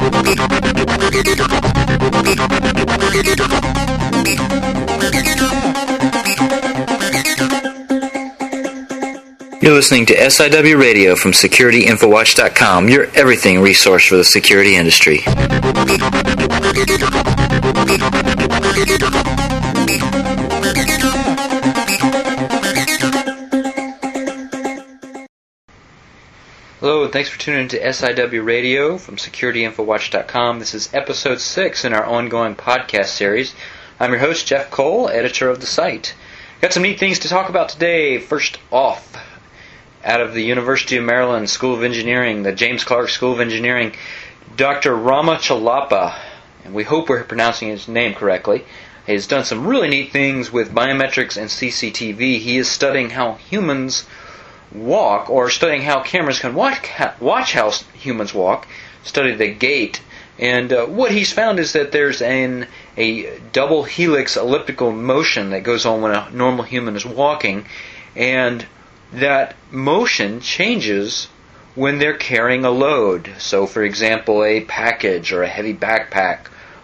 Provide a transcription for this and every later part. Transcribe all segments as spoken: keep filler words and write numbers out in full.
You're listening to S I W Radio from Security Info Watch dot com, your everything resource for the security industry. Hello, and thanks for tuning in to S I W Radio from Security Info Watch dot com. This is episode six in our ongoing podcast series. I'm your host, Jeff Cole, editor of the site. Got some neat things to talk about today. First off, out of the University of Maryland School of Engineering, the James Clark School of Engineering, Doctor Rama Chellappa, and we hope we're pronouncing his name correctly, has done some really neat things with biometrics and C C T V. He is studying how humans walk, or studying how cameras can watch, watch how humans walk, study the gait. And uh, what he's found is that there's an, a double helix elliptical motion that goes on when a normal human is walking, and that motion changes when they're carrying a load. So, for example, a package or a heavy backpack,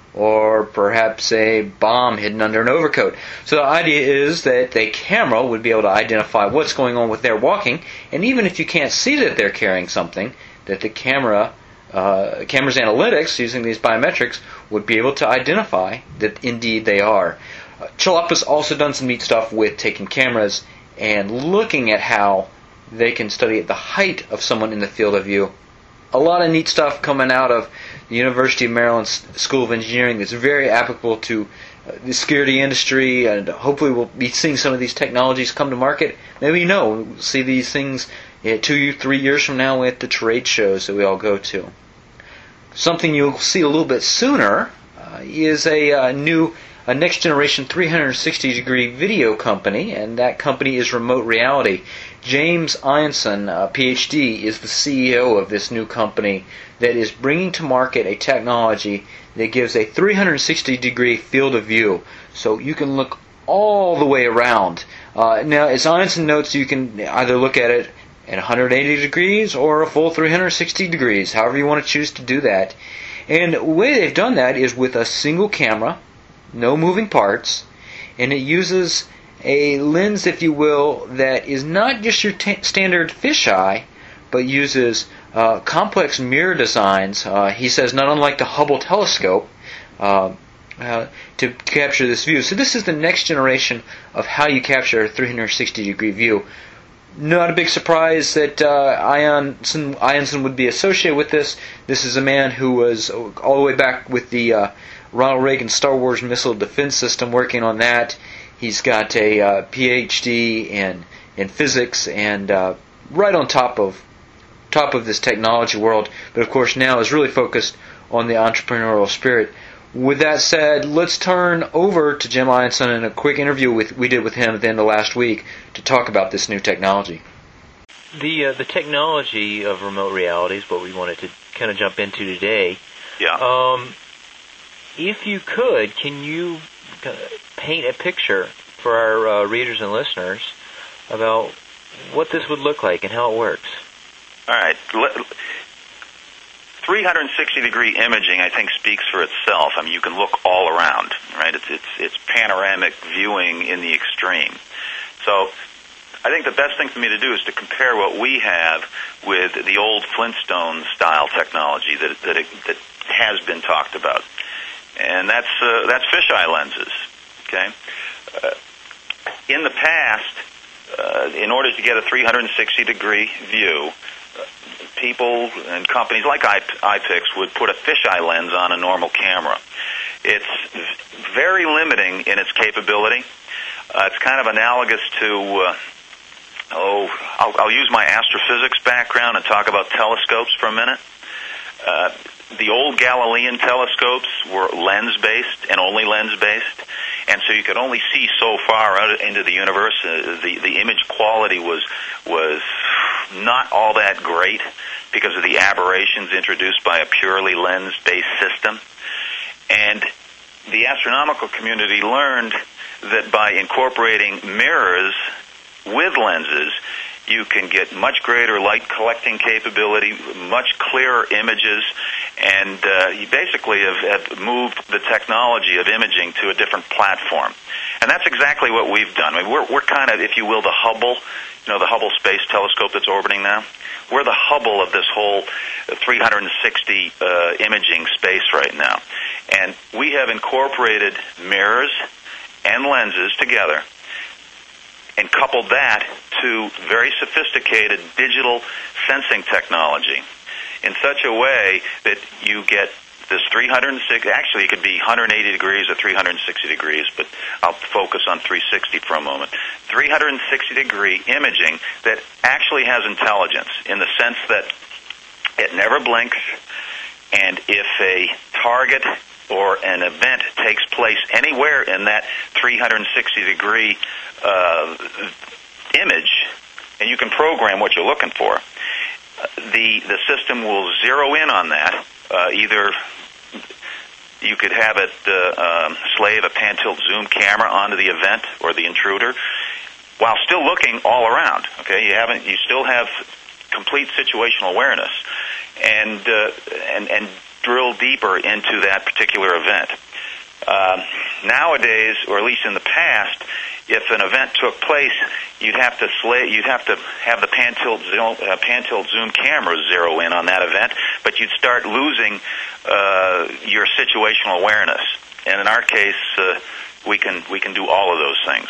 or perhaps a bomb hidden under an overcoat. So the idea is that the camera would be able to identify what's going on with their walking, and even if you can't see that they're carrying something, that the camera, uh, camera's analytics, using these biometrics, would be able to identify that indeed they are. Uh, Chellappa's also done some neat stuff with taking cameras and looking at how they can study the height of someone in the field of view. A lot of neat stuff coming out of the University of Maryland School of Engineering that's very applicable to uh, the security industry, and hopefully we'll be seeing some of these technologies come to market. Maybe you know, we'll see these things uh, two, three years from now at the trade shows that we all go to. Something you'll see a little bit sooner uh, is a uh, new a next-generation three sixty degree video company, and that company is Remote Reality. James Ianson, uh, P H D, is the C E O of this new company that is bringing to market a technology that gives a three sixty degree field of view, so you can look all the way around. Uh, now, as Ianson notes, you can either look at it at one hundred eighty degrees or a full three sixty degrees, however you want to choose to do that. And the way they've done that is with a single camera, no moving parts, and it uses a lens, if you will, that is not just your t- standard fisheye, but uses uh, complex mirror designs, uh, he says, not unlike the Hubble telescope, uh, uh, to capture this view. So this is the next generation of how you capture a three sixty degree view. Not a big surprise that uh, Ianson, Ianson would be associated with this. This is a man who was all the way back with the uh, Ronald Reagan Star Wars Missile Defense System working on that. He's got a uh, P H D in in physics, and uh, right on top of top of this technology world, but of course now is really focused on the entrepreneurial spirit. With that said, let's turn over to Jim Ianson in a quick interview with we did with him at the end of last week to talk about this new technology. The uh, the technology of remote reality is what we wanted to kind of jump into today. Yeah. Um, if you could, can you paint a picture for our uh, readers and listeners about what this would look like and how it works? All right. three sixty degree imaging, I think, speaks for itself. I mean, you can look all around, right? It's it's it's panoramic viewing in the extreme. So I think the best thing for me to do is to compare what we have with the old Flintstone-style technology that that, it, that has been talked about. And that's uh, that's fisheye lenses. Okay, uh, in the past, uh, in order to get a three sixty degree view, uh, people and companies like iPix would put a fisheye lens on a normal camera. It's very limiting in its capability. Uh, it's kind of analogous to uh, oh, I'll, I'll use my astrophysics background and talk about telescopes for a minute. Uh, The old Galilean telescopes were lens-based and only lens-based, and so you could only see so far out into the universe. Uh, the the image quality was was not all that great because of the aberrations introduced by a purely lens-based system. And the astronomical community learned that by incorporating mirrors with lenses, You can get much greater light collecting capability, much clearer images, and uh, you basically have, have moved the technology of imaging to a different platform. And that's exactly what we've done. I mean, we're, we're kind of, if you will, the Hubble, you know, the Hubble Space Telescope that's orbiting now. We're the Hubble of this whole three hundred sixty uh, imaging space right now. And we have incorporated mirrors and lenses together and coupled that to very sophisticated digital sensing technology in such a way that you get this three hundred sixty, actually it could be one hundred eighty degrees or three hundred sixty degrees, but I'll focus on three sixty for a moment. three hundred sixty degree imaging that actually has intelligence in the sense that it never blinks, and if a target or an event takes place anywhere in that three hundred sixty degree uh, image, and you can program what you're looking for, the the system will zero in on that. Uh, either you could have it uh, um, slave a pan-tilt zoom camera onto the event or the intruder, while still looking all around. Okay, you haven't. You still have complete situational awareness, and uh, and and drill deeper into that particular event. Uh, nowadays, or at least in the past, if an event took place, you'd have to slay, you'd have to have the pan-tilt zoom, uh, pan-tilt zoom camera zero in on that event, but you'd start losing uh, your situational awareness. And in our case, uh, we can we can do all of those things.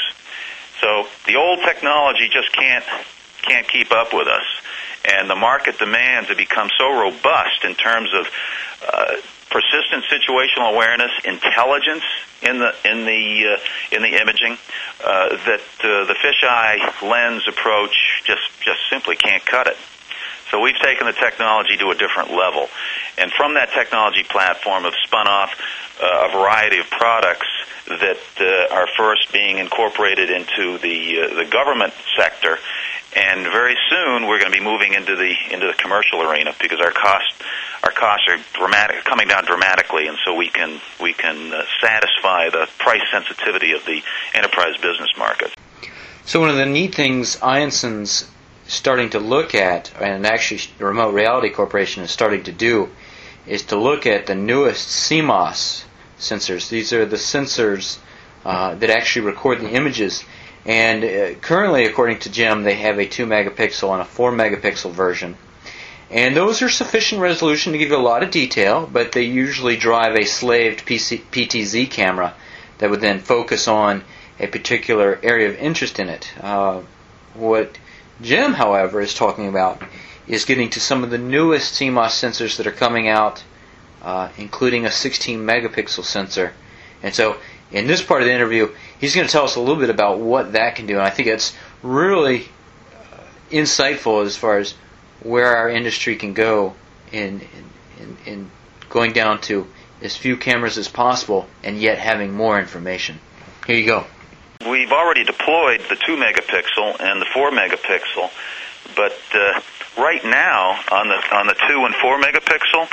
So the old technology just can't can't keep up with us, and the market demands have become so robust in terms of uh, persistent situational awareness, intelligence in the in the uh, in the imaging, uh, that uh, the fisheye lens approach just just simply can't cut it. So we've taken the technology to a different level, and from that technology platform have spun off uh, a variety of products that uh, are first being incorporated into the uh, the government sector, and very soon we're going to be moving into the into the commercial arena because our cost our costs are dramatic coming down dramatically, and so we can we can uh, satisfy the price sensitivity of the enterprise business market. So one of the neat things Ionson's starting to look at, and actually the Remote Reality Corporation is starting to do, is to look at the newest C M O S sensors. These are the sensors uh, that actually record the images. And uh, currently, according to Jim, they have a two megapixel and a four megapixel version. And those are sufficient resolution to give you a lot of detail, but they usually drive a slaved P C, P T Z camera that would then focus on a particular area of interest in it. Uh, what Jim, however, is talking about is getting to some of the newest C M O S sensors that are coming out, uh, including a sixteen megapixel sensor. And so, in this part of the interview, he's going to tell us a little bit about what that can do. And I think it's really uh, insightful as far as where our industry can go in, in, in going down to as few cameras as possible and yet having more information. Here you go. We've already deployed the two megapixel and the four megapixel, but uh, right now on the on the two and four megapixel,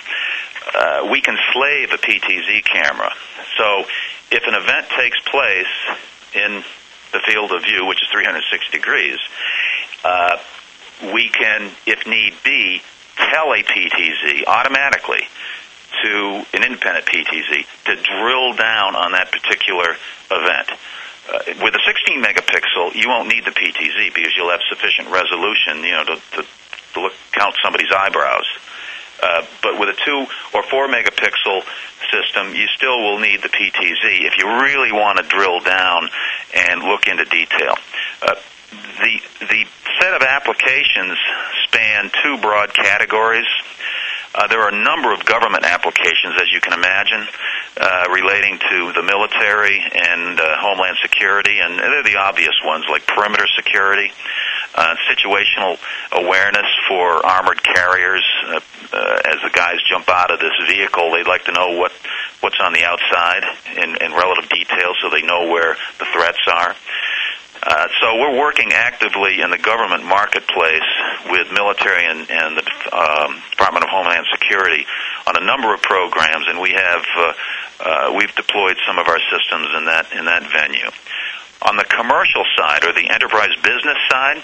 uh, we can slave a P T Z camera. So if an event takes place in the field of view, which is three hundred sixty degrees, uh, we can, if need be, tell a P T Z automatically to an independent P T Z to drill down on that particular event. Uh, with a sixteen megapixel, you won't need the P T Z because you'll have sufficient resolution, you know, to, to, to look, count somebody's eyebrows. Uh, but with a two or four megapixel system, you still will need the P T Z if you really want to drill down and look into detail. Uh, the the set of applications span two broad categories. Uh, there are a number of government applications, as you can imagine, uh, relating to the military and uh, homeland security, and they're the obvious ones like perimeter security, uh, situational awareness for armored carriers. Uh, uh, as the guys jump out of this vehicle, they'd like to know what what's on the outside in, in relative detail so they know where the threats are. Uh, so we're working actively in the government marketplace with military and, and the um, Department of Homeland Security on a number of programs, and we have uh, uh, we've deployed some of our systems in that in that venue. On the commercial side, or the enterprise business side,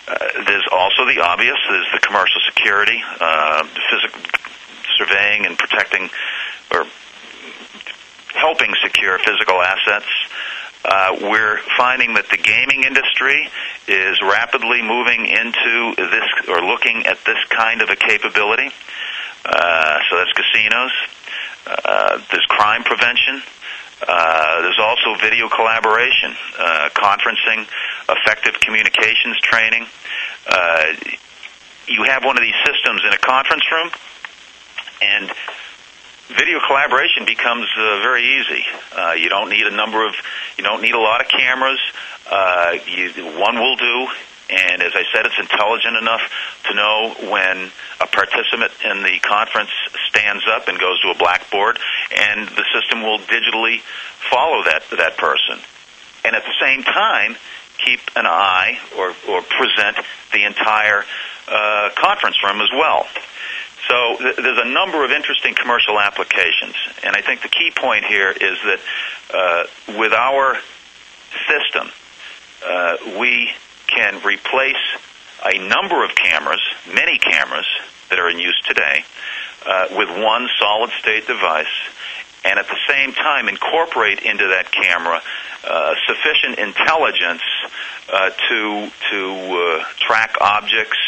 Uh, there's also the obvious. There's the commercial security, uh, the physical surveying and protecting or helping secure physical assets. Uh, we're finding that the gaming industry is rapidly moving into this or looking at this kind of a capability. Uh, so that's casinos. Uh, there's crime prevention. Uh, there's also video collaboration, uh, conferencing, effective communications training. Uh, you have one of these systems in a conference room, and video collaboration becomes uh, very easy. Uh, you don't need a number of, you don't need a lot of cameras. Uh, you, one will do. And as I said, it's intelligent enough to know when a participant in the conference stands up and goes to a blackboard, and the system will digitally follow that that person. And at the same time, keep an eye or, or present the entire uh, conference room as well. So th- there's a number of interesting commercial applications. And I think the key point here is that uh, with our system, uh, we can replace a number of cameras, many cameras that are in use today, uh, with one solid-state device, and at the same time incorporate into that camera uh, sufficient intelligence uh, to to uh, track objects,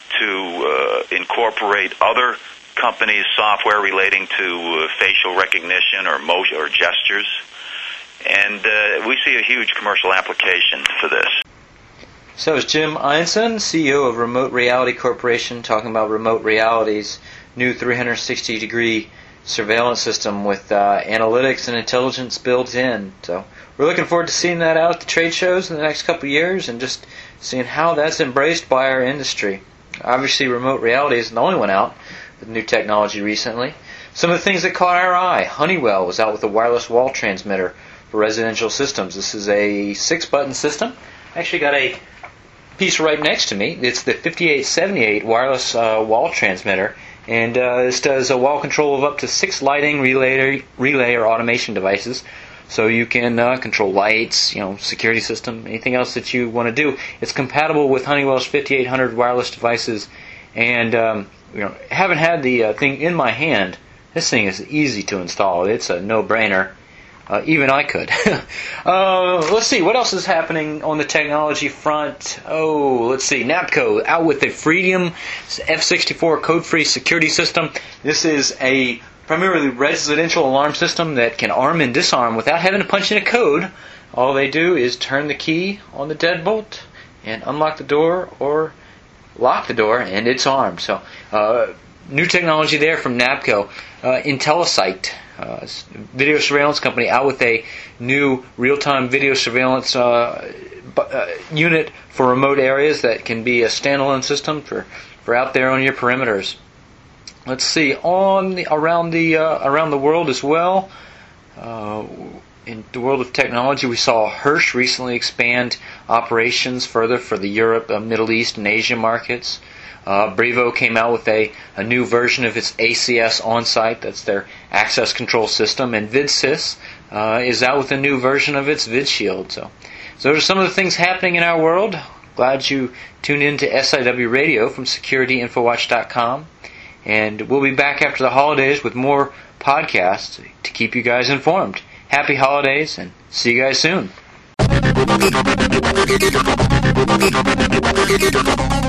to uh, incorporate other companies' software relating to uh, facial recognition or motion or gestures, and uh, we see a huge commercial application for this. So it's Jim Einson, C E O of Remote Reality Corporation, talking about Remote Reality's new three sixty degree surveillance system with uh, analytics and intelligence built in. So we're looking forward to seeing that out at the trade shows in the next couple of years and just seeing how that's embraced by our industry. Obviously, Remote Reality isn't the only one out with new technology recently. Some of the things that caught our eye: Honeywell was out with a wireless wall transmitter for residential systems. This is a six-button system. Actually got a piece right next to me. It's the fifty-eight seventy-eight wireless uh, wall transmitter, and uh, this does a wall control of up to six lighting, relay, relay or automation devices. So you can uh, control lights, you know, security system, anything else that you want to do. It's compatible with Honeywell's fifty-eight hundred wireless devices, and um, you know, haven't had the uh, thing in my hand. This thing is easy to install. It's a no-brainer. Uh, even I could. uh, let's see, what else is happening on the technology front? Oh, let's see, NAPCO out with the Freedom F sixty-four code-free security system. This is a primarily residential alarm system that can arm and disarm without having to punch in a code. All they do is turn the key on the deadbolt and unlock the door or lock the door, and it's armed. So, uh, new technology there from NAPCO. Uh, Intellisite, uh, video surveillance company, out with a new real-time video surveillance uh, uh, unit for remote areas that can be a standalone system for, for out there on your perimeters. Let's see, on the, around the uh, around the world as well. Uh, in the world of technology, we saw Hirsch recently expand operations further for the Europe, uh, Middle East, and Asia markets. Uh, Brevo came out with a, a new version of its A C S OnSite, that's their access control system, and VidSys uh, is out with a new version of its VidShield. So, so those are some of the things happening in our world. Glad you tuned in to S I W Radio from Security Info Watch dot com, and we'll be back after the holidays with more podcasts to keep you guys informed. Happy holidays, and see you guys soon.